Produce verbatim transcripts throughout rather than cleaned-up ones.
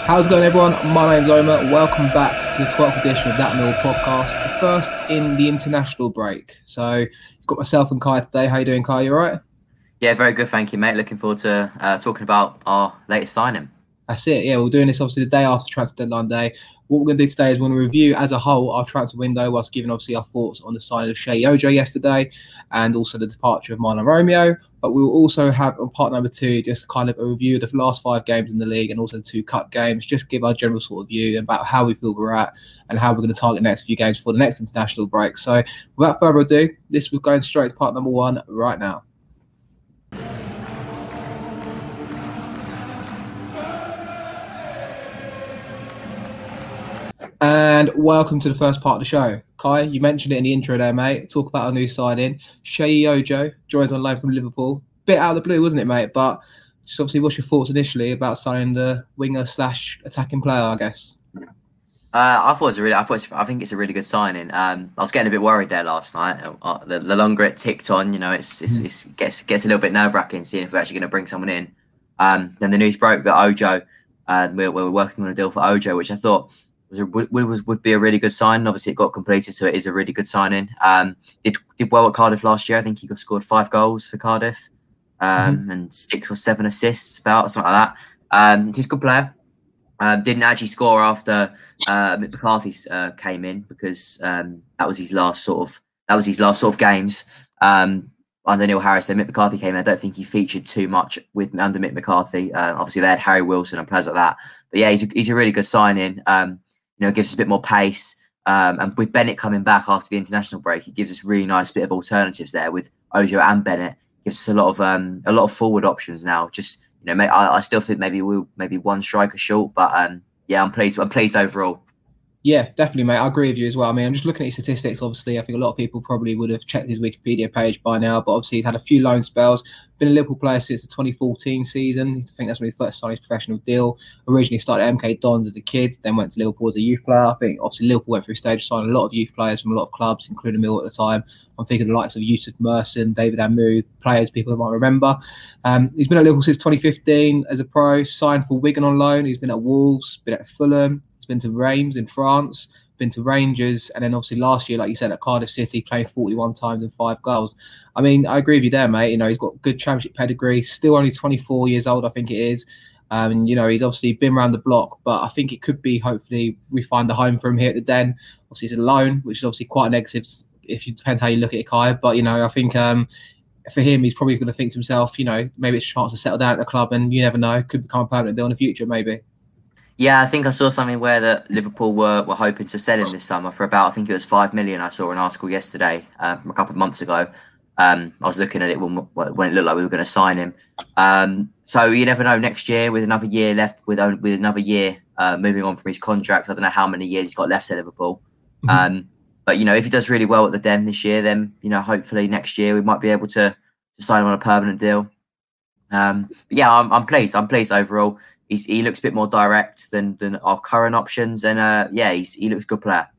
How's it going, everyone? My name's Omar. Welcome back to the twelfth edition of That Mill podcast, the first in the international break. So, you've got myself and Kai today. How you doing, Kai? You all right? Yeah, very good, thank you, mate. Looking forward to uh, talking about our latest signing. That's it. Yeah, we're doing this obviously the day after transfer deadline day. What we're going to do today is we're going to review as a whole our transfer window, whilst giving obviously our thoughts on the signing of Sheyi Ojo yesterday and also the departure of Maino Romeo. But we will also have on part number two just kind of a review of the last five games in the league and also the two cup games, just give our general sort of view about how we feel we're at and how we're going to target the next few games for the next international break. So without further ado, this we're going straight to part number one right now. And welcome to the first part of the show. Kai, you mentioned it in the intro there, mate. Talk about our new signing. Sheyi Ojo joins on loan from Liverpool. Bit out of the blue, wasn't it, mate? But just obviously, what's your thoughts initially about signing the winger slash attacking player, I guess? Uh, I thought it was a really, I thought it's, I think it's a really good signing. Um, I was getting a bit worried there last night. Uh, the, the longer it ticked on, you know, it's, it's, it's gets gets a little bit nerve wracking seeing if we're actually going to bring someone in. Um, then the news broke that Ojo, uh, we, we were working on a deal for Ojo, which I thought was a, would, was would be a really good sign. Obviously, it got completed, so it is a really good signing. Um, did did well at Cardiff last year. I think he got scored five goals for Cardiff, um, mm-hmm. and six or seven assists, about or something like that. Um, he's a good player. Um, didn't actually score after uh, Mick McCarthy uh, came in because um, that was his last sort of that was his last sort of games um, under Neil Harris. Then Mick McCarthy came in. I don't think he featured too much with under Mick McCarthy. Uh, obviously, they had Harry Wilson and players like that. But yeah, he's a, he's a really good signing. Um, you know, gives us a bit more pace. Um, and with Bennett coming back after the international break, it gives us really nice bit of alternatives there with Ojo and Bennett. Gives us a lot of um, a lot of forward options now. Just you know, mate, I, I still think maybe we'll maybe one striker short, but um, yeah, I'm pleased. I'm pleased overall. Yeah, definitely, mate. I agree with you as well. I mean, I'm just looking at his statistics. Obviously, I think a lot of people probably would have checked his Wikipedia page by now, but obviously he's had a few loan spells. Been a Liverpool player since the twenty fourteen season. I think that's when he first signed his professional deal. Originally started at M K Dons as a kid, then went to Liverpool as a youth player. I think obviously Liverpool went through a stage of signing a lot of youth players from a lot of clubs, including Mill at the time. I'm thinking the likes of Yusuf Merson, David Amu, players people might remember. Um, he's been at Liverpool since twenty fifteen as a pro, signed for Wigan on loan. He's been at Wolves, been at Fulham, he's been to Reims in France, been to Rangers, and then obviously last year, like you said, at Cardiff City, playing forty-one times and five goals. I mean, I agree with you there, mate. You know, he's got good championship pedigree, still only twenty-four years old, I think it is. Um, and, you know, he's obviously been around the block, but I think it could be, hopefully, we find a home for him here at the Den. Obviously, he's a loan, which is obviously quite a negative, if you depends how you look at it, Kai. But, you know, I think um, for him, he's probably going to think to himself, you know, maybe it's a chance to settle down at the club, and you never know, could become a permanent deal in the future, maybe. Yeah, I think I saw something where that Liverpool were, were hoping to sell him this summer for about, I think it was five million. I saw an article yesterday uh, from a couple of months ago. Um, I was looking at it when, when it looked like we were going to sign him. Um, so you never know. Next year, with another year left, with with another year uh, moving on from his contract, I don't know how many years he's got left at Liverpool. Mm-hmm. Um, but you know, if he does really well at the Den this year, then you know, hopefully next year we might be able to, to sign him on a permanent deal. Um, but yeah, I'm, I'm pleased. I'm pleased overall. He's, he looks a bit more direct than than our current options, and uh, yeah, he's, he looks a good player.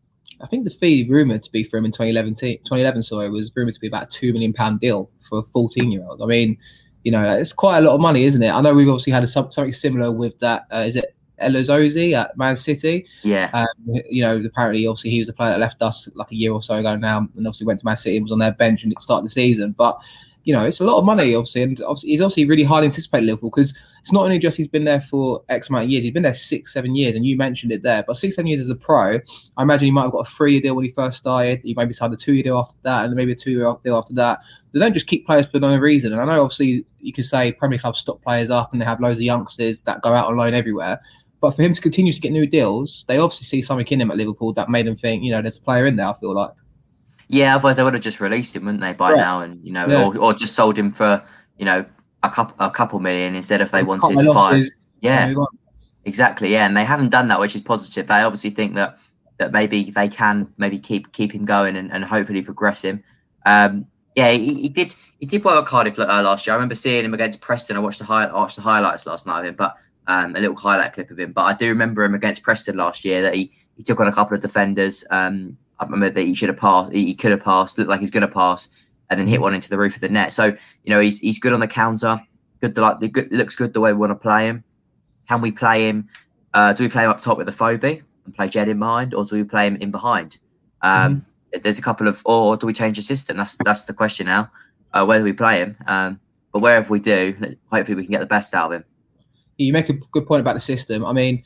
I think the fee rumoured to be for him in twenty eleven, twenty eleven sorry, was rumoured to be about a two million pounds deal for a fourteen-year-old. I mean, you know, it's quite a lot of money, isn't it? I know we've obviously had a, something similar with that. Uh, is it Elozozi at Man City? Yeah. Um, you know, apparently, obviously, he was the player that left us like a year or so ago now, and obviously went to Man City and was on their bench and it started the season. But you know, it's a lot of money, obviously, and obviously, he's obviously really highly anticipated Liverpool because it's not only just he's been there for X amount of years, he's been there six, seven years, and you mentioned it there. But six, seven years as a pro, I imagine he might have got a three-year deal when he first started. He maybe signed a two-year deal after that, and then maybe a two-year deal after that. They don't just keep players for no reason. And I know, obviously, you could say Premier Clubs stop players up and they have loads of youngsters that go out on loan everywhere. But for him to continue to get new deals, they obviously see something in him at Liverpool that made them think, you know, there's a player in there, I feel like. Yeah, otherwise they would have just released him, wouldn't they, by yeah. now, and you know, yeah. or, or just sold him for, you know, a couple a couple million instead if they wanted five. Yeah, exactly. Yeah, and they haven't done that, which is positive. They obviously think that that maybe they can maybe keep keep him going and, and hopefully progress him. Um, yeah, he, he did he did well at Cardiff uh, last year. I remember seeing him against Preston. I watched the high, I watched the highlights last night of him, but um, a little highlight clip of him. But I do remember him against Preston last year that he he took on a couple of defenders. Um, I remember that he should have passed. He could have passed. Looked like he was going to pass, and then hit one into the roof of the net. So you know he's he's good on the counter. Good, like the good looks good the way we want to play him. Can we play him Uh, do we play him up top with the Phobie and play Jed in behind, or do we play him in behind? Um, mm-hmm. There's a couple of, or do we change the system? That's that's the question now. Uh, whether we play him, um, but wherever we do, hopefully we can get the best out of him. You make a good point about the system. I mean,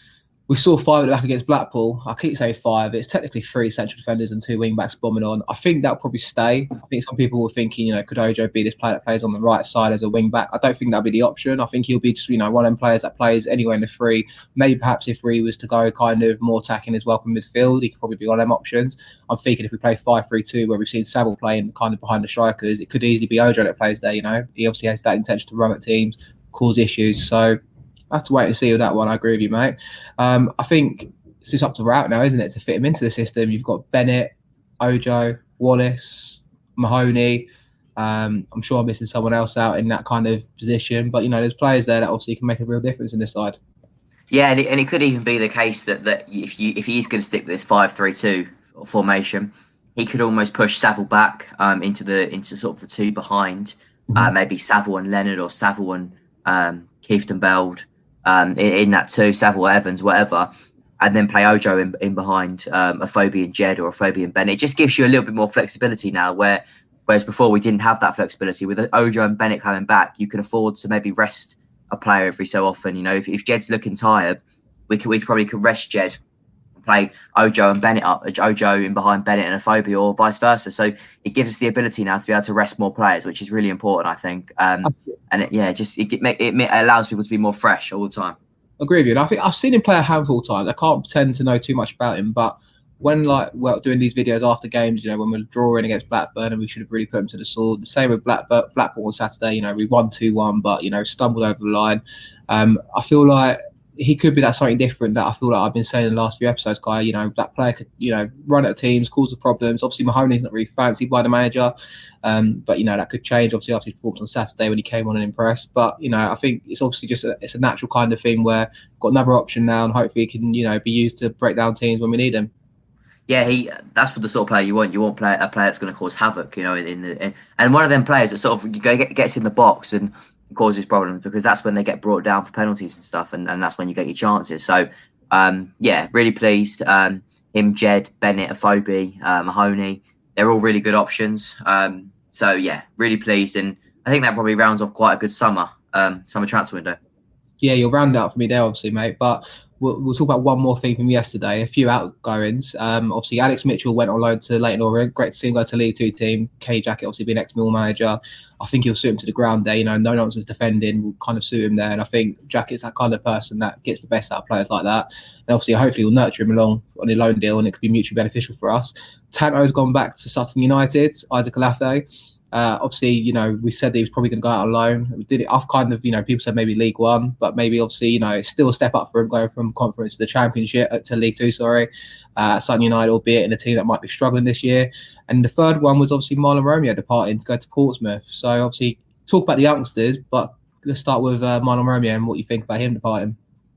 we saw five at the back against Blackpool. I keep saying five. It's technically three central defenders and two wing backs bombing on. I think that'll probably stay. I think some people were thinking, you know, could Ojo be this player that plays on the right side as a wing back? I don't think that'll be the option. I think he'll be just, you know, one of them players that plays anywhere in the three. Maybe perhaps if Ree was to go kind of more attacking as well from midfield, he could probably be one of them options. I'm thinking if we play five three two, where we've seen Saville playing kind of behind the strikers, it could easily be Ojo that plays there, you know. He obviously has that intention to run at teams, cause issues. So I have to wait and see with that one. I agree with you, mate. Um, I think it's just up to Rout now, isn't it, to fit him into the system. You've got Bennett, Ojo, Wallace, Mahoney. Um, I'm sure I'm missing someone else out in that kind of position. But, you know, there's players there that obviously can make a real difference in this side. Yeah, and it, and it could even be the case that, that if you if he's going to stick with this five three two formation, he could almost push Saville back um, into the into sort of the two behind. Mm-hmm. Uh, maybe Saville and Leonard, or Saville and um, Keith and Beld. Um, in, in that two, Saville, Evans, whatever, and then play Ojo in, in behind um, a Phobie and Jed or a Phobie and Bennett. It just gives you a little bit more flexibility now, where whereas before we didn't have that flexibility. With Ojo and Bennett coming back, you can afford to maybe rest a player every so often. You know, if, if Jed's looking tired, we could we probably could rest Jed, play Ojo and Bennett up, Ojo in behind Bennett and a Phobie, or vice versa. So it gives us the ability now to be able to rest more players, which is really important, I think. Um, and it, yeah, just it, it, it allows people to be more fresh all the time. I agree with you. And I think I've seen him play a handful of times. I can't pretend to know too much about him, but when like well doing these videos after games, you know, when we're drawing against Blackburn and we should have really put him to the sword. The same with Blackburn, Blackpool on Saturday. You know, we won two one, but you know, stumbled over the line. Um, I feel like he could be that something different that I feel like I've been saying in the last few episodes, Kai. You know, that player could, you know, run at teams, cause the problems. Obviously, Mahoney's not really fancied by the manager, um, but, you know, that could change, obviously, after his performance on Saturday when he came on and impressed. But, you know, I think it's obviously just a, it's a natural kind of thing where we've got another option now and hopefully it can, you know, be used to break down teams when we need them. Yeah, he. That's what the sort of player you want. You want play, a player that's going to cause havoc, you know, in, in the in, and one of them players that sort of get, gets in the box and causes problems, because that's when they get brought down for penalties and stuff, and, and that's when you get your chances. So, um, yeah, really pleased. Um, him, Jed, Bennett, Phobie, uh, Mahoney, they're all really good options. Um, so, yeah, really pleased. And I think that probably rounds off quite a good summer, um, summer transfer window. Yeah, you'll round it up for me there, obviously, mate. But we'll, we'll talk about one more thing from yesterday, a few outgoings. Um, obviously, Alex Mitchell went on loan to Leyton Orient. Great to see him go to League Two team. Kenny Jackett, obviously, being ex-Mill manager. I think he'll suit him to the ground there. You know, no nonsense defending will kind of suit him there. And I think Jackett's that kind of person that gets the best out of players like that. And obviously, hopefully, we'll nurture him along on a loan deal and it could be mutually beneficial for us. Tanto's gone back to Sutton United, Isaac Olafe. Uh, obviously, you know, we said that he was probably going to go out on loan. We did it off kind of, you know, people said maybe League One, but maybe obviously, you know, it's still a step up for him going from Conference to the Championship, uh, to League Two, sorry. Uh, Sutton United, albeit in a team that might be struggling this year. And the third one was obviously Marlon Romeo departing to go to Portsmouth. So obviously, talk about the youngsters, but let's start with uh, Marlon Romeo and what you think about him departing.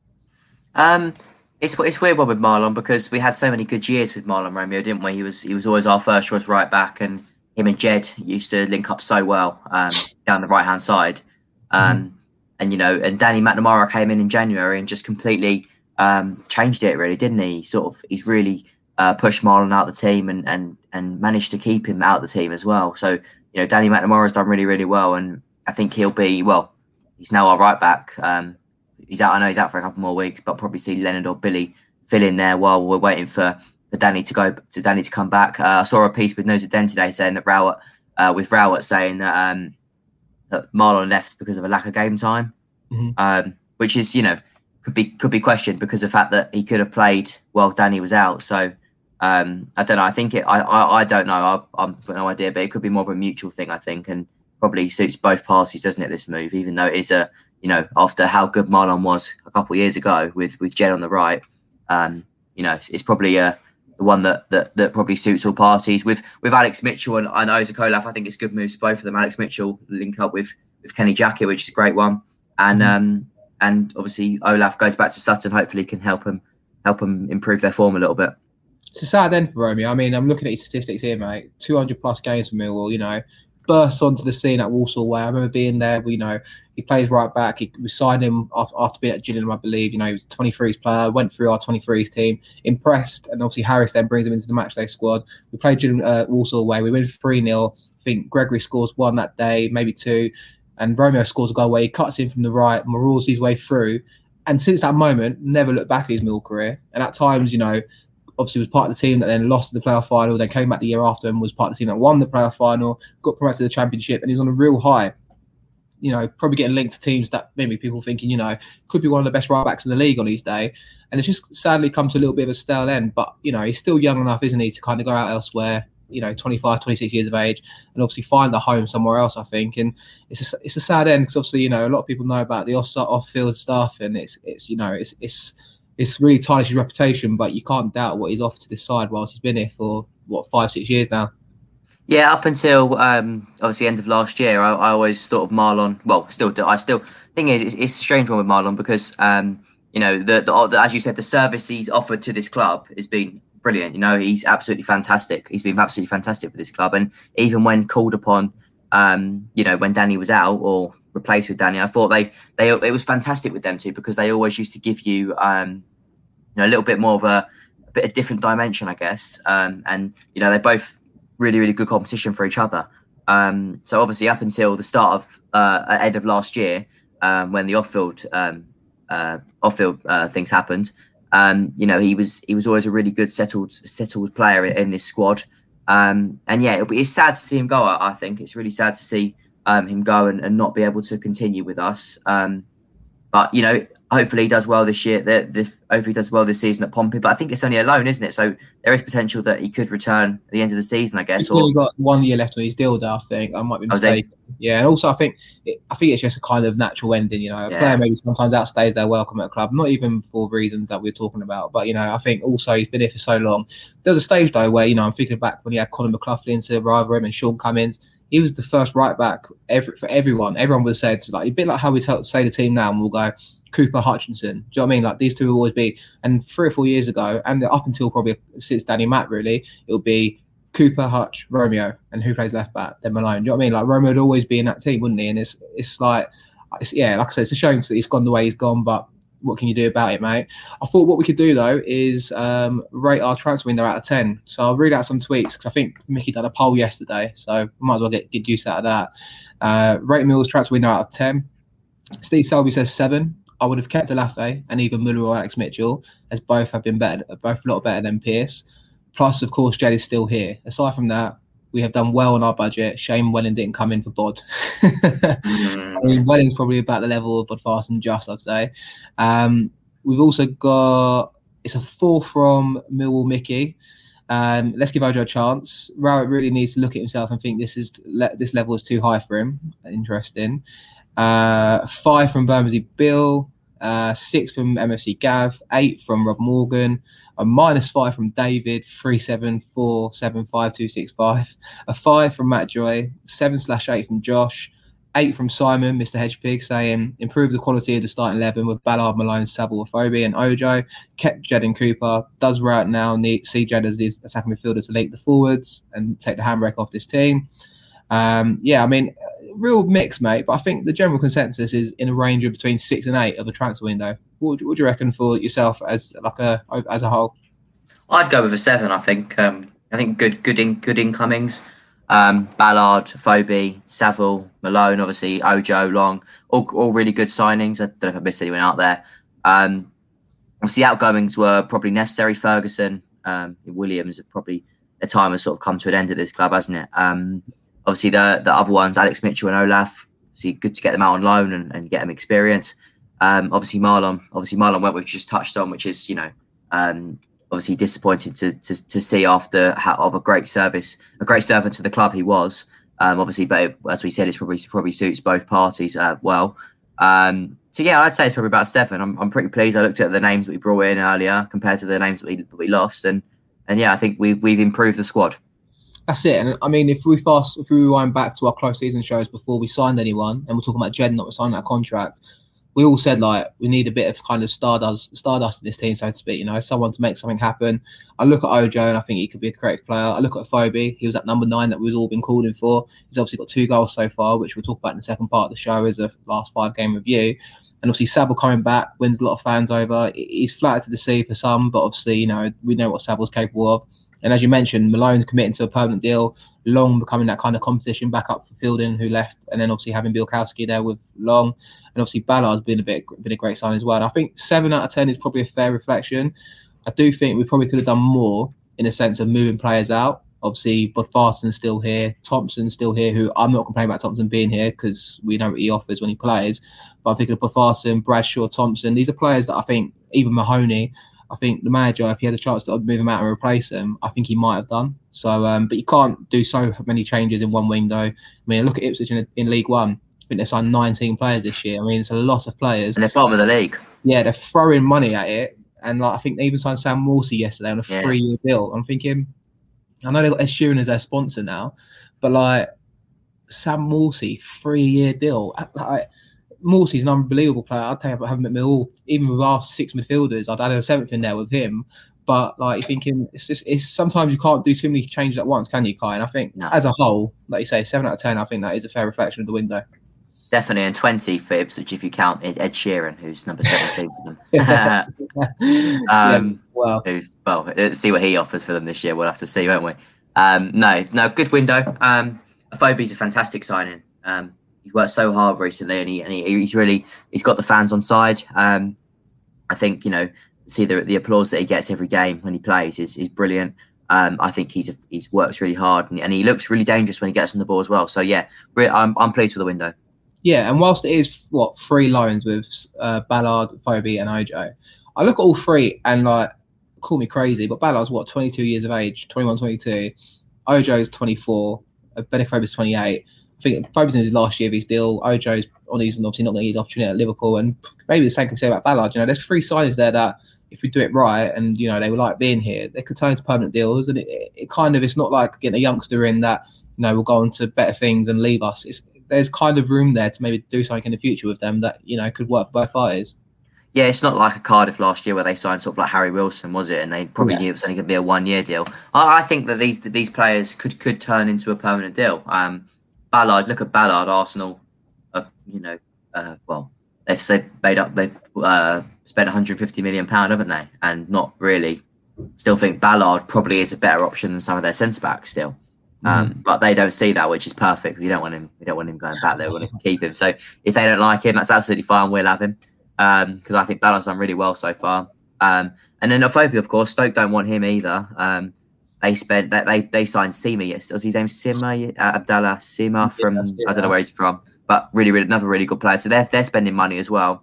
Um, it's it's weird one with Marlon, because we had so many good years with Marlon Romeo, didn't we? He was he was always our first choice right back, and him and Jed used to link up so well um, down the right hand side. Um, mm-hmm. And you know, and Danny McNamara came in in January and just completely um, changed it, really, didn't he? Sort of, he's really uh, pushed Marlon out of the team and and and managed to keep him out of the team as well. So, you know, Danny McNamara's done really, really well, and I think he'll be, well, he's now our right back. Um, he's out. I know he's out for a couple more weeks, but probably see Leonard or Billy fill in there while we're waiting for, for Danny to go to Danny to come back. Uh, I saw a piece with Nose Den today saying that Rowett, uh, with Rowett saying that um, that Marlon left because of a lack of game time, mm-hmm. um, which is, you know, could be could be questioned because of the fact that he could have played while Danny was out. So. Um, I don't know. I think it. I. I, I don't know. I, I've got no idea, but it could be more of a mutual thing, I think, and probably suits both parties, doesn't it? This move, even though it is a, you know, after how good Marlon was a couple of years ago with with Jed on the right, um, you know, it's, it's probably a the one that, that that probably suits all parties. With with Alex Mitchell and I know Isaac Olafe, I think it's good moves for both of them. Alex Mitchell link up with with Kenny Jackett, which is a great one, and mm-hmm. um and obviously Olafe goes back to Sutton. Hopefully, can help him help him improve their form a little bit. It's a sad end for Romeo. I mean, I'm looking at his statistics here, mate. two hundred plus games for Millwall, you know. burst onto the scene at Walsall way. I remember being there. We, you know, he plays right back. He, we signed him after, after being at Gillingham, I believe. You know, he was a twenty-threes player, went through our twenty-threes team, impressed, and obviously Harris then brings him into the matchday squad. We played Gillingham, uh, Walsall away. We win three nil. I think Gregory scores one that day, maybe two, and Romeo scores a goal where he cuts in from the right, marauders his way through. And since that moment, never looked back at his Mill career. And at times, you know, obviously was part of the team that then lost the playoff final, then came back the year after and was part of the team that won the playoff final, got promoted to the championship, and he was on a real high. You know, probably getting linked to teams that maybe people thinking, you know, could be one of the best right backs in the league on his day. And it's just sadly come to a little bit of a stale end. But, you know, he's still young enough, isn't he, to kind of go out elsewhere, you know, twenty-five, twenty-six years of age, and obviously find a home somewhere else, I think. And it's a, it's a sad end because obviously, you know, a lot of people know about the off off-field stuff, and it's, it's you know, it's it's it's really tarnished his reputation, but you can't doubt what he's offered to this side whilst he's been here for, what, five, six years now. Yeah, up until um, obviously end of last year, I, I always thought of Marlon. Well, still, do, I still thing is, it's, it's a strange one with Marlon because um, you know, the, the, the as you said, the service he's offered to this club has been brilliant. You know, he's absolutely fantastic. He's been absolutely fantastic for this club, and even when called upon, um, you know, when Danny was out or replaced with Danny, I thought they they it was fantastic with them two because they always used to give you um, you know, a little bit more of a, a bit of different dimension, I guess. Um, and you know, they're both really, really good competition for each other. Um, so obviously, up until the start of uh, end of last year, um, when the off-field um, uh, off-field uh, things happened, um, you know, he was he was always a really good settled settled player in, in this squad. Um, and yeah, it'll be, it's sad to see him go. I, I think it's really sad to see um, him go and, and not be able to continue with us. Um, but you know, hopefully he does well this year. The, the, hopefully he does well this season at Pompey. But I think it's only a loan, isn't it? So there is potential that he could return at the end of the season, I guess. He's only got one year left on his deal, though, I think. I might be mistaken. Yeah, and also I think it, I think it's just a kind of natural ending. You know, a yeah. player maybe sometimes outstays their welcome at a club, not even for reasons that we're talking about. But you know, I think also he's been here for so long. There was a stage though where, you know, I'm thinking back when he had Conor McLaughlin to rival him and Sean Cummins. He was the first right back every, for everyone. Everyone would have said, like, a bit like how we tell, say the team now, and we'll go Cooper, Hutchinson. Do you know what I mean? Like, these two will always be. And three or four years ago, and up until probably since Danny Matt, really, it'll be Cooper, Hutch, Romeo, and who plays left back? Then Malone. Do you know what I mean? Like, Romeo would always be in that team, wouldn't he? And it's it's like, it's, yeah, like I said, it's a shame that he's gone the way he's gone, but what can you do about it, mate? I thought what we could do, though, is um, rate our transfer window out of ten. So I'll read out some tweets because I think Mickey did a poll yesterday, so we might as well get, get use out of that. Uh, rate Mills transfer window out of ten. Steve Selby says seven. I would have kept Alafe and either Muller or Alex Mitchell, as both have been better, both a lot better than Pearce. Plus, of course, Jed is still here. Aside from that, we have done well on our budget. Shame Welling didn't come in for Bod. mm. I mean, Welling's probably about the level of Bodfast and Just, I'd say. Um, we've also got, it's a four from Millwall Mickey. Um, let's give Ojo a chance. Rowett really needs to look at himself and think this is this level is too high for him. Interesting. Uh, five from Bermondsey Bill. Uh, six from M F C Gav. Eight from Rob Morgan. A minus five from David, three seven four seven five two six five. A five from Matt Joy, seven slash eight from Josh, eight from Simon, Mister Hedgepig, saying improve the quality of the starting eleven with Ballard, Malone, Saville, Afobe, and Ojo. Kept Jed and Cooper. Does Rout now need see Jed as the attacking midfielder to lead the forwards and take the handbrake off this team? Um, yeah, I mean, real mix, mate. But I think the general consensus is in a range of between six and eight of the transfer window. What would you reckon for yourself as like a as a whole? I'd go with a seven. I think. Um, I think good, good, in, good incomings. Um, Ballard, Afobe, Saville, Malone, obviously Ojo, Long, all, all really good signings. I don't know if I missed anyone out there. Um, obviously, outgoings were probably necessary. Ferguson, um, Williams, probably their time has sort of come to an end at this club, hasn't it? Um, obviously, the the other ones, Alex Mitchell and Olaf. Obviously, good to get them out on loan and, and get them experience. Um, obviously Marlon, obviously Marlon went, we've just touched on, which is, you know, um, obviously disappointed to, to to see after how, of a great service, a great servant to the club he was. Um, obviously, but it, as we said, it's probably probably suits both parties uh, well. Um, so yeah, I'd say it's probably about seven. I'm I'm pretty pleased. I looked at the names that we brought in earlier compared to the names that we that we lost, and and yeah, I think we've we've improved the squad. That's it. And I mean, if we fast, if we rewind back to our close season shows before we signed anyone, and we're talking about Jed not signing that contract, we all said like we need a bit of kind of stardust, stardust in this team, so to speak. You know, someone to make something happen. I look at Ojo and I think he could be a creative player. I look at Afobe. He was at number nine that we've all been calling for. He's obviously got two goals so far, which we'll talk about in the second part of the show as a last five game review. And obviously Sabel coming back wins a lot of fans over. He's flattered to the sea for some, but obviously, you know, we know what Sabel's capable of. And as you mentioned, Malone committing to a permanent deal, Long becoming that kind of competition back up for Fielding, who left, and then obviously having Bielkowski there with Long, and obviously Ballard's been a bit been a great sign as well. And I think seven out of ten is probably a fair reflection. I do think we probably could have done more in the sense of moving players out. Obviously, Bodvarson's still here, Thompson's still here, who I'm not complaining about Thompson being here because we know what he offers when he plays. But I think of Bodvarson, Bradshaw, Thompson, these are players that I think, even Mahoney, I think the manager, if he had a chance to move him out and replace him, I think he might have done. So, um, but you can't do so many changes in one window. I mean, look at Ipswich in, in League One. I think they signed nineteen players this year. I mean, it's a lot of players. And they're bottom of the league. Yeah, they're throwing money at it. And like, I think they even signed Sam Morsey yesterday on a yeah. three-year deal. I'm thinking, I know they've got Ed Sheeran as their sponsor now, but like, Sam Morsey, three-year deal. Like, Morsey's an unbelievable player. I'd take having him at all, even with our six midfielders. I'd add a seventh in there with him. But like, you're thinking, it's just it's sometimes you can't do too many changes at once, can you, Kai? And I think no. as a whole, like you say, seven out of ten, I think that is a fair reflection of the window. Definitely, and twenty for Ipswich if you count Ed Sheeran, who's number seventeen for them. um, yeah, well, who, well, let's see what he offers for them this year. We'll have to see, won't we? Um, no, no, good window. Um, Afobe's a fantastic signing. Um, He's worked so hard recently, and he and he, he's really he's got the fans on side. Um, I think you know, see the the applause that he gets every game when he plays is is brilliant. Um, I think he's a, he's works really hard, and, and he looks really dangerous when he gets on the ball as well. So yeah, re- I'm I'm pleased with the window. Yeah, and whilst it is what three loans with uh, Ballard, Afobe, and Ojo, I look at all three and like call me crazy, but Ballard's what twenty-two years of age, twenty-one, twenty-two. Ojo's twenty-four. Ben Afobe's twenty-eight. I think Afobe's in his last year of his deal. Ojo's on his and obviously not going to get his opportunity at Liverpool, and maybe the same can be said about Ballard. You know, there's three signings there that if we do it right, and you know they were like being here, they could turn into permanent deals. And it, it kind of it's not like getting a youngster in that you know will go on to better things and leave us. It's, there's kind of room there to maybe do something in the future with them that you know could work for both parties. Yeah, it's not like a Cardiff last year where they signed sort of like Harry Wilson, was it? And they probably yeah. knew it was only going to be a one-year deal. I, I think that these these players could could turn into a permanent deal. Um, Ballard, look at Ballard, Arsenal. Uh, you know, uh, well, they've said made up. They uh, spent one hundred fifty million pound, haven't they? And not really. Still think Ballard probably is a better option than some of their centre backs still. Um, mm. But they don't see that, which is perfect. We don't want him. We don't want him going back there. We want to keep him. So if they don't like him, that's absolutely fine. We'll have him because um, I think Ballard's done really well so far. Um, and then Afobe, of course, Stoke don't want him either. Um, They spent they they, they signed Sima. Yes, was his name Sima uh, Abdallah Sima from yeah, yeah. I don't know where he's from, but really, really another really good player. So they're they're spending money as well.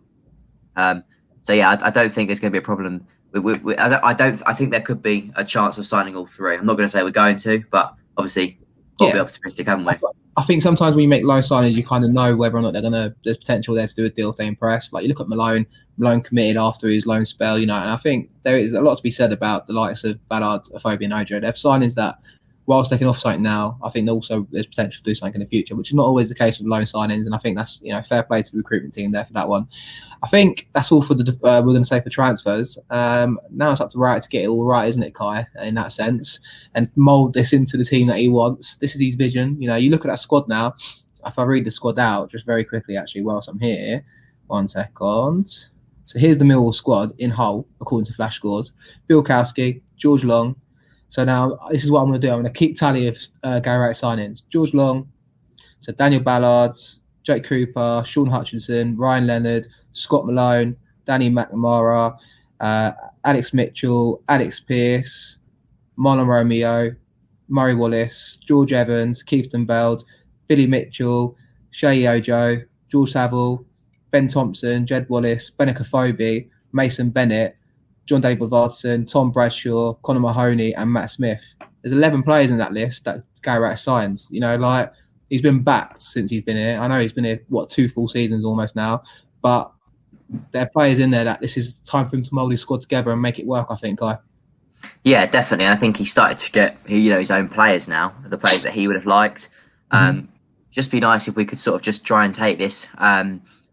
Um, so yeah, I, I don't think there's going to be a problem. We, we, we, I, don't, I don't. I think there could be a chance of signing all three. I'm not going to say we're going to, but obviously, got to yeah. be optimistic, haven't we? I think sometimes when you make loan signings, you kind of know whether or not they're going to. There's potential there to do a deal if they impress. Like you look at Malone. Malone committed after his loan spell, you know, and I think there is a lot to be said about the likes of Ballard, Afobe, and Ojo. They're signings that, whilst they can offer something now, I think also there's potential to do something in the future, which is not always the case with loan signings. And I think that's you know fair play to the recruitment team there for that one. I think that's all for the uh, we're going to say for transfers. Um, now it's up to Wright to get it all right, isn't it, Kai? In that sense, and mould this into the team that he wants. This is his vision. You know, you look at that squad now. If I read the squad out just very quickly, actually, whilst I'm here, one second. So here's the Millwall squad in Hull, according to Flash Scores. Bielkowski, George Long. So now this is what I'm going to do. I'm going to keep tally of uh, Gary Wright signings. George Long, so Daniel Ballard, Jake Cooper, Sean Hutchinson, Ryan Leonard, Scott Malone, Danny McNamara, uh, Alex Mitchell, Alex Pearce, Marlon Romeo, Murray Wallace, George Evans, Keithton Beld, Billy Mitchell, Shay Ojo, George Saville, Ben Thompson, Jed Wallace, Benik Afobe, Mason Bennett, John Daly Bodvarsson, Tom Bradshaw, Conor Mahoney, and Matt Smith. There's eleven players in that list that Gary Wright signs. You know, like he's been backed since he's been here. I know he's been here, what, two full seasons almost now, but there are players in there that this is time for him to mould his squad together and make it work, I think, Guy. Yeah, definitely. I think he started to get, you know, his own players now, the players that he would have liked. Um, mm-hmm. Just be nice if we could sort of just try and take this um,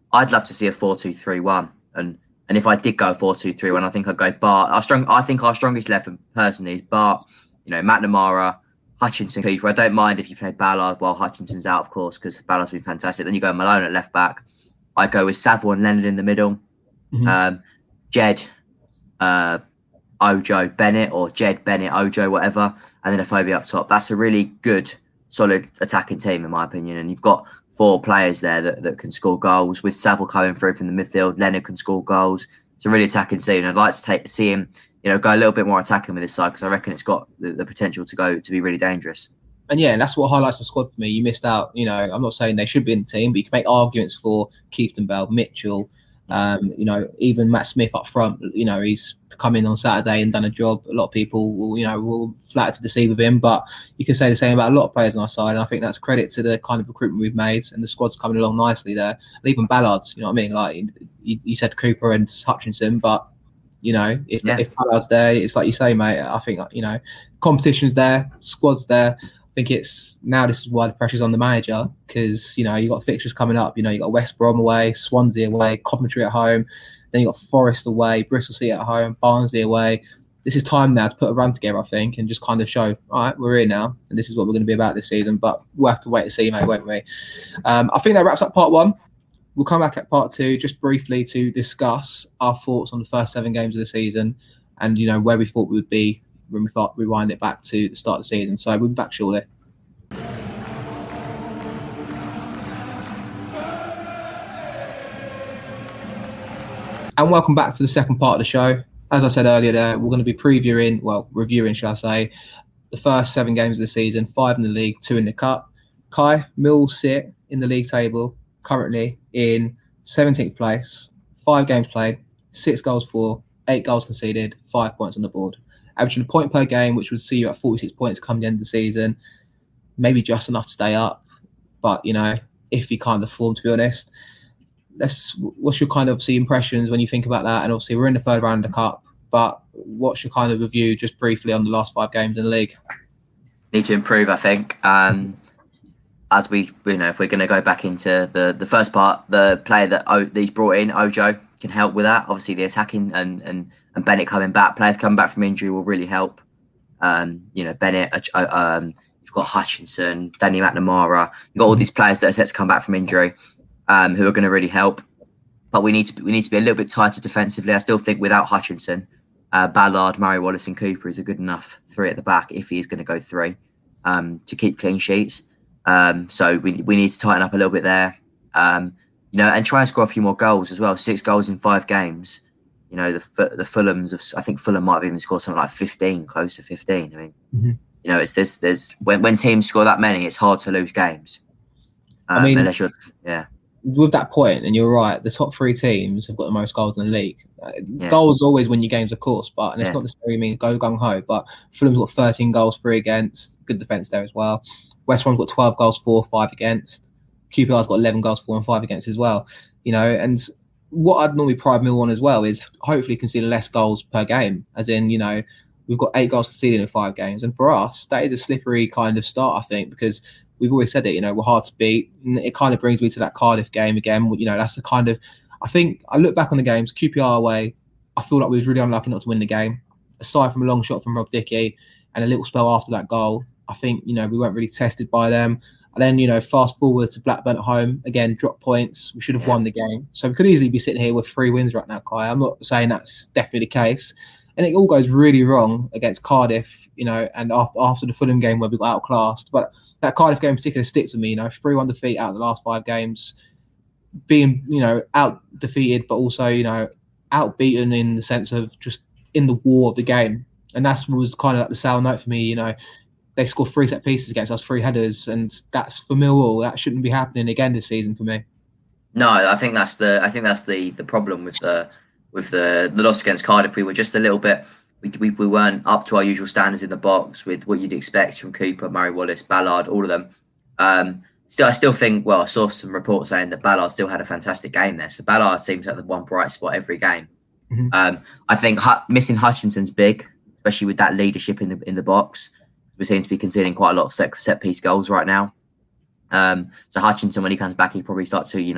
I'd love to see a four two three one, and and if I did go four two three one, I think I'd go Bart. Our strong, I think our strongest eleven personally is Bart. You know, McNamara, Hutchinson, Cooper. I don't mind if you play Ballard while Hutchinson's out, of course, because Ballard's been fantastic. Then you go Malone at left back. I go with Saville and Leonard in the middle. Mm-hmm. Um, Jed, uh, Ojo, Bennett, or Jed, Bennett, Ojo, whatever, and then a Afobe up top. That's a really good, solid attacking team, in my opinion. And you've got four players there that, that can score goals. With Saville coming through from the midfield, Leonard can score goals. It's a really attacking team. I'd like to take, see him, you know, go a little bit more attacking with this side, because I reckon it's got the, the potential to go to be really dangerous. And yeah, and that's what highlights the squad for me. You missed out. You know, I'm not saying they should be in the team, but you can make arguments for Keith Bell, Mitchell. Um, you know, even Matt Smith up front. You know, he's come in on Saturday and done a job. A lot of people will, you know, will flatter to deceive with him, but you can say the same about a lot of players on our side. And I think that's credit to the kind of recruitment we've made, and the squad's coming along nicely there. And even Ballard's, you know what I mean? Like you, you said, Cooper and Hutchinson, but you know, if yeah. if Ballard's there, it's like you say, mate. I think you know, competition's there, squad's there. I think it's now this is why the pressure's on the manager, because you know you got fixtures coming up. You know you got West Brom away, Swansea away, Coventry at home, then you got Forest away, Bristol City at home, Barnsley away. This is time now to put a run together, I think, and just kind of show, all right, we're here now, and this is what we're going to be about this season. But we'll have to wait to see, mate, won't we? Um, I think that wraps up part one. We'll come back at part two just briefly to discuss our thoughts on the first seven games of the season, and you know where we thought we would be when we thought rewind it back to the start of the season. So we'll be back shortly. And welcome back to the second part of the show. As I said earlier there, we're going to be previewing, well, reviewing, shall I say, the first seven games of the season, five in the league, two in the cup. Kai, Mill sit in the league table currently in seventeenth place, five games played, six goals for, eight goals conceded, five points on the board. Averaging a point per game, which would see you at forty-six points come the end of the season. Maybe just enough to stay up, but, you know, iffy kind of form, to be honest. Let's, what's your kind of see impressions when you think about that? And obviously we're in the third round of the cup, but what's your kind of review just briefly on the last five games in the league? Need to improve, I think. Um, as we, you know, if we're going to go back into the, the first part, the player that o, that he's brought in, Ojo, can help with that. Obviously the attacking and, and, and Bennett coming back, players coming back from injury will really help. Um, you know, Bennett, uh, um, you've got Hutchinson, Danny McNamara, you've got all these players that are set to come back from injury. Um, who are going to really help, but we need to we need to be a little bit tighter defensively. I still think without Hutchinson, uh, Ballard, Murray Wallace, and Cooper is a good enough three at the back if he is going to go three um, to keep clean sheets. Um, so we we need to tighten up a little bit there, um, you know, and try and score a few more goals as well. Six goals in five games. You know, the the Fulham's of, I think Fulham might have even scored something like fifteen, close to fifteen. I mean, mm-hmm. you know, it's this there's when when teams score that many, it's hard to lose games. Um, I mean, unless you're, yeah. With that point, and you're right, the top three teams have got the most goals in the league. Uh, yeah. Goals always win your games, of course, but and it's yeah. not necessarily mean go gung ho. But Fulham's got thirteen goals, three against, good defence there as well. West Brom's got twelve goals, four, five against. Q P R's got eleven goals, four and five against as well. You know, and what I'd normally pride Mill on as well is hopefully conceding less goals per game. As in, you know, we've got eight goals conceded in five games, and for us, that is a slippery kind of start, I think, because we've always said it, you know, we're hard to beat. And it kind of brings me to that Cardiff game again. You know, that's the kind of, I think, I look back on the games, Q P R away, I feel like we was really unlucky not to win the game. Aside from a long shot from Rob Dickey and a little spell after that goal, I think, you know, we weren't really tested by them. And then, you know, fast forward to Blackburn at home, again, drop points. We should have won the game. So we could easily be sitting here with three wins right now, Kai. I'm not saying that's definitely the case. And it all goes really wrong against Cardiff, you know, and after after the Fulham game where we got outclassed. But that Cardiff game in particular sticks with me, you know, three one defeat out of the last five games, being, you know, out defeated, but also, you know, outbeaten in the sense of just in the war of the game. And that was kind of like the sour note for me, you know. They scored three set pieces against us, three headers, and that's for Millwall. That shouldn't be happening again this season for me. No, I think that's the I think that's the the problem with the with the, the loss against Cardiff. We were just a little bit we, we we weren't up to our usual standards in the box with what you'd expect from Cooper, Murray Wallace, Ballard, all of them. Um, still, I still think. Well, I saw some reports saying that Ballard still had a fantastic game there. So Ballard seems like the one bright spot every game. Mm-hmm. Um, I think H- missing Hutchinson's big, especially with that leadership in the in the box. We seem to be conceding quite a lot of set, set piece goals right now. Um, so Hutchinson, when he comes back, he probably start to, you know,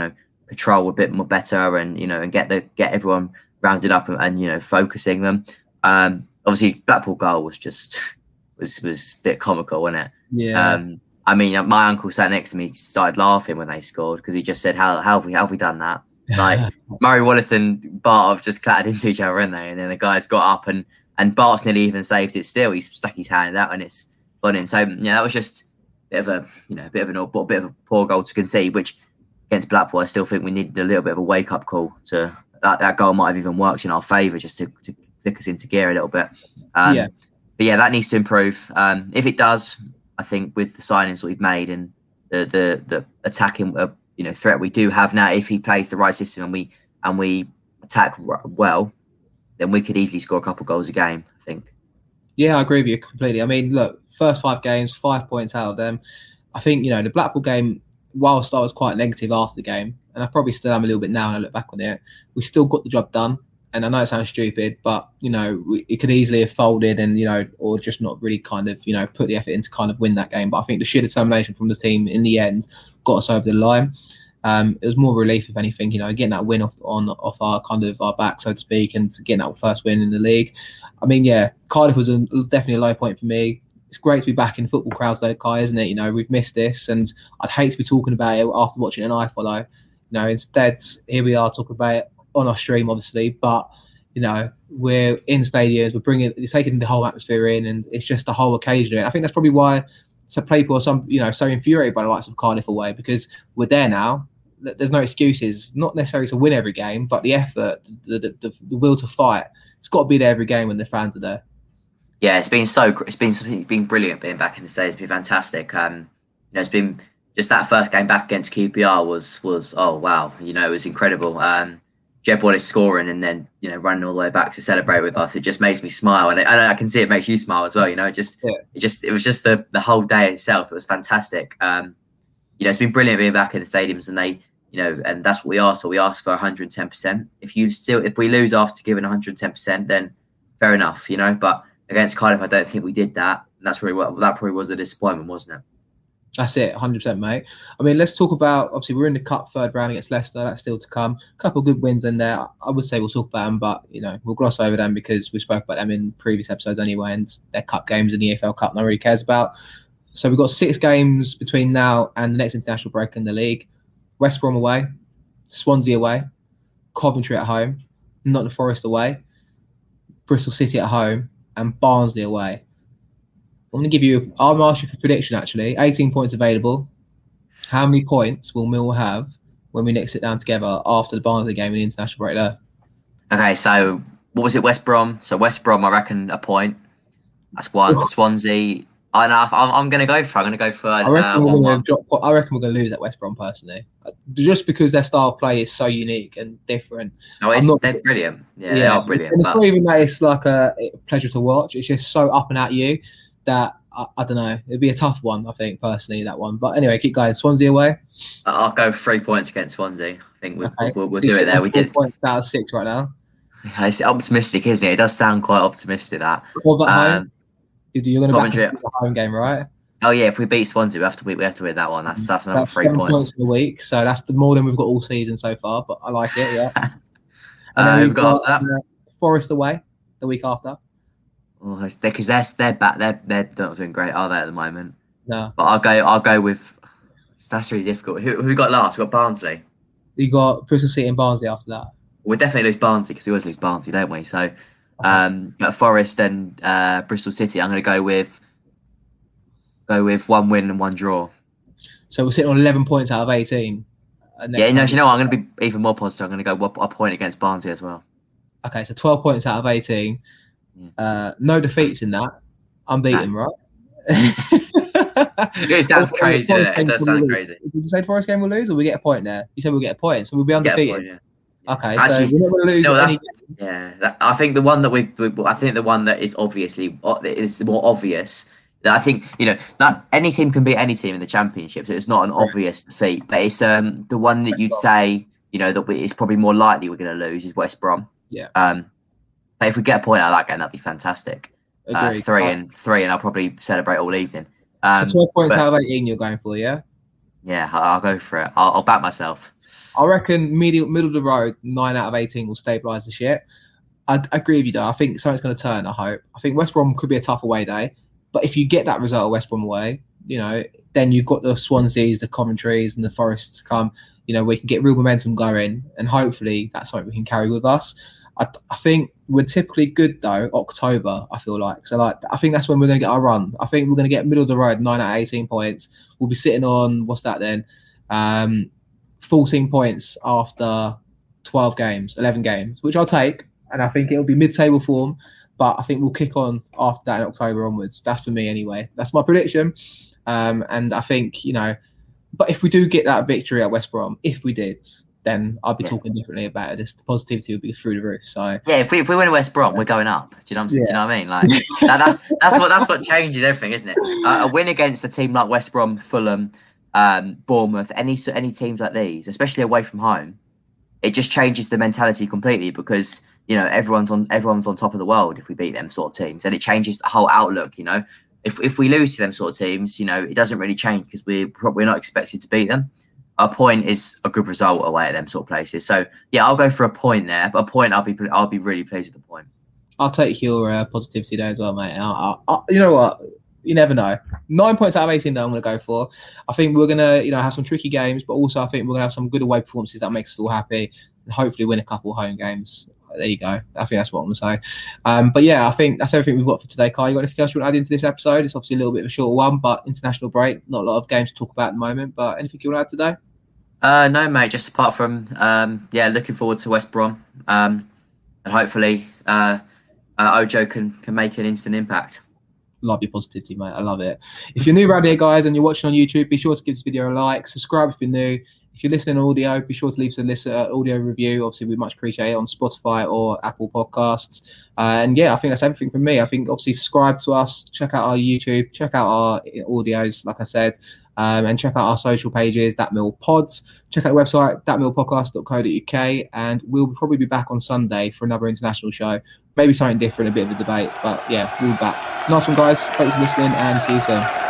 control a bit more better, and you know, and get the get everyone rounded up and, and you know, focusing them. Um, obviously, Blackpool goal was just was was a bit comical, wasn't it? Yeah. Um, I mean, my uncle sat next to me, started laughing when they scored because he just said, "How how have we how have we done that?" Like Murray Wallace and Bart have just clattered into each other, haven't they? And then the guys got up and and Bart's nearly even saved it. Still, he stuck his hand out and it's gone in. So yeah, that was just a bit of a you know a bit of an a bit of a poor goal to concede. Which against Blackpool, I still think we needed a little bit of a wake up call. To that, that goal might have even worked in our favour just to, to click us into gear a little bit. Um, yeah. But yeah, that needs to improve. Um, if it does, I think with the signings that we've made and the the the attacking uh, you know threat we do have now, if he plays the right system and we and we attack well, then we could easily score a couple of goals a game, I think. Yeah, I agree with you completely. I mean, look, first five games, five points out of them. I think, you know, the Blackpool game, whilst I was quite negative after the game, and I probably still am a little bit now when I look back on it, we still got the job done. And I know it sounds stupid, but, you know, we, it could easily have folded and, you know, or just not really kind of, you know, put the effort in to kind of win that game. But I think the sheer determination from the team in the end got us over the line. Um, it was more relief, if anything, you know, getting that win off on off our kind of our back, so to speak, and getting that first win in the league. I mean, yeah, Cardiff was a, definitely a low point for me. It's great to be back in football crowds, though, Kai, isn't it? You know, we've missed this, and I'd hate to be talking about it after watching an iFollow. You know, instead, here we are talking about it on our stream, obviously, but you know, we're in stadiums, we're bringing, it's taking the whole atmosphere in, and it's just the whole occasion. And I think that's probably why some people are some, you know, so infuriated by the likes of Cardiff away, because we're there now. There's no excuses, not necessarily to win every game, but the effort, the the, the, the will to fight, it's got to be there every game when the fans are there. Yeah, it's been so it's been it's been brilliant being back in the States. It's been fantastic. Um, you know, it's been just that first game back against Q P R was was oh wow, you know, it was incredible. Um, Jeb Wallace scoring and then you know running all the way back to celebrate with us. It just makes me smile, and I, I can see it makes you smile as well. You know, it just yeah. it just it was just the the whole day itself. It was fantastic. Um, you know, it's been brilliant being back in the stadiums, and they. You know, and that's what we asked for. We asked for one hundred ten percent. If you still, if we lose after giving one hundred ten percent, then fair enough, you know. But against Cardiff, I don't think we did that. And that's probably what that probably was a disappointment, wasn't it? That's it, one hundred percent, mate. I mean, let's talk about. Obviously, we're in the cup third round against Leicester. That's still to come. A couple of good wins in there. I would say we'll talk about them, but you know, we'll gloss over them because we spoke about them in previous episodes anyway, and their cup games in the E F L Cup no one really cares about. So we've got six games between now and the next international break in the league. West Brom away. Swansea away, Coventry at home, Nottingham Forest away, Bristol City at home, and Barnsley away. I'm going to give you, I'm going to ask you for prediction actually. eighteen points available. How many points will Mill have when we next sit down together after the Barnsley game in the international break there? Okay, so what was it, West Brom? So West Brom, I reckon a point. That's one. Swansea. I know. I'm, I'm going to go for. I'm going to go for. I reckon, uh, we're one, gonna drop, I reckon we're going to lose at West Brom personally, just because their style of play is so unique and different. No, it's, not, they're brilliant. Yeah, yeah, they are brilliant. And it's but... not even that it's like a pleasure to watch. It's just so up and at you that I, I don't know. It'd be a tough one, I think personally, that one. But anyway, keep going. Swansea away. I'll go three points against Swansea. I think we'll, okay. we'll, we'll do it there. We did points out of six right now. Yeah, it's optimistic, isn't it? It does sound quite optimistic. That. What about home? You're going to back Coventry. the home game, right? Oh yeah, if we beat Swansea, we have to we have to win that one. That's that's another that's three seven points. points in the week, so that's the more than we've got all season so far. But I like it, yeah. And uh, then we've we've got, got uh, Forest away the week after. Oh, because they're they're back. They're they're not doing great, are they at the moment? No. But I'll go. I'll go with. That's really difficult. Who who we got last? We got Barnsley. You got Bristol City and Barnsley after that. We'll definitely lose Barnsley because we always lose Barnsley, don't we? So, um, got Forest and uh, Bristol City. I'm going to go with. Go with one win and one draw. So we're sitting on eleven points out of eighteen. Uh, yeah, no, you know what? I'm going to be even more positive. I'm going to go a point against Barnsley as well. Okay, so twelve points out of eighteen. Yeah. Uh, no defeats in that. Unbeaten, no. Right? It sounds crazy. It, it does sound crazy. Did you say Forest game will lose or we get a point there? You said we'll get a point, so we'll be undefeated. Point, yeah. Okay, Actually, so we're not going to lose. No, any... Yeah, that, I think the one that we, we, I think the one that is obviously is more obvious. I think you know that any team can beat any team in the championship, so it's not an obvious defeat. But it's um the one that you'd say you know that we, it's probably more likely we're going to lose is West Brom. Yeah. Um, but if we get a point out of that game, that'd be fantastic. Uh, three and three, and I'll probably celebrate all evening. Um, so twelve points but, out of eighteen, you're going for, yeah? Yeah, I'll, I'll go for it. I'll, I'll back myself. I reckon middle middle of the road, nine out of eighteen will stabilise the ship. I, I agree with you though. I think something's going to turn. I hope. I think West Brom could be a tough away day, but if you get that result at West Brom away, you know, then you've got the Swanseas, the Coventries, and the Forests to come. You know, we can get real momentum going, and hopefully that's something we can carry with us. I, I think we're typically good though. October, I feel like so. Like I think that's when we're going to get our run. I think we're going to get middle of the road, nine out of eighteen points. We'll be sitting on what's that then? Um, fourteen points after twelve games, eleven games, which I'll take. And I think it'll be mid-table form, but I think we'll kick on after that in October onwards. That's for me anyway. That's my prediction. Um, and I think, you know, but if we do get that victory at West Brom, if we did, then I'll be yeah. talking differently about it. This the positivity would be through the roof. So yeah, if we if we win West Brom, we're going up. Do you know what I'm, yeah. do you know what I mean? Like that, that's that's what that's what changes everything, isn't it? Uh, a win against a team like West Brom, Fulham, um, Bournemouth, any any teams like these, especially away from home, it just changes the mentality completely because you know everyone's on everyone's on top of the world if we beat them sort of teams, and it changes the whole outlook. You know, if if we lose to them sort of teams, you know, it doesn't really change because we're we're not expected to beat them. A point is a good result away at them sort of places. So yeah, I'll go for a point there. But a point, I'll be I'll be really pleased with the point. I'll take your uh, positivity there as well, mate. I, I, I, you know what? You never know. Nine points out of eighteen that I'm going to go for. I think we're going to, you know, have some tricky games, but also I think we're going to have some good away performances that makes us all happy, and hopefully win a couple home games. There you go. I think that's what I'm going to say. Um, but yeah, I think that's everything we've got for today, Kai. You got anything else you want to add into this episode? It's obviously a little bit of a shorter one, but international break, not a lot of games to talk about at the moment. But anything you want to add today? Uh, no, mate. Just apart from um, yeah, looking forward to West Brom, um, and hopefully uh, uh, Ojo can can make an instant impact. Love your positivity, mate. I love it. If you're new around here, guys, and you're watching on YouTube, be sure to give this video a like, subscribe if you're new. If you're listening on audio, be sure to leave us a listen, uh, audio review. Obviously, we much appreciate it on Spotify or Apple Podcasts. Uh, and yeah, I think that's everything from me. I think obviously subscribe to us, check out our YouTube, check out our audios, like I said. Um, and check out our social pages, That Mill Pods. Check out the website, that mill podcast dot co dot uk. And we'll probably be back on Sunday for another international show. Maybe something different, a bit of a debate. But yeah, we'll be back. Nice one, guys. Thanks for listening and see you soon.